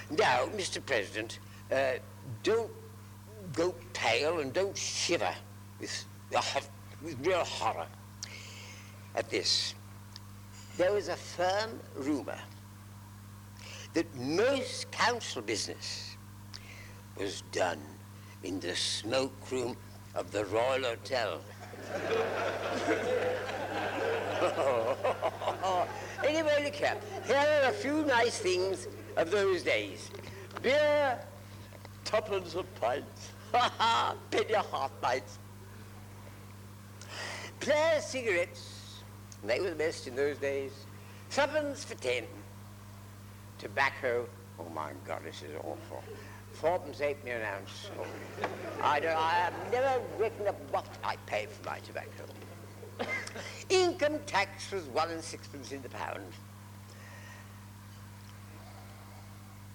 Now, Mr. President, don't go pale and don't shiver with real horror at this. There was a firm rumour that most council business was done in the smoke room of the Royal Hotel. Anyway, look here. Here are a few nice things of those days. Beer, tuppence a pint. Penny a half pints. Player cigarettes, they were the best in those days. Threepence for 10. Tobacco, oh my God, this is awful. 4pence halfpenny an ounce. Oh. I have never reckoned up what I pay for my tobacco. Income tax was 1 and 6pence in the pound.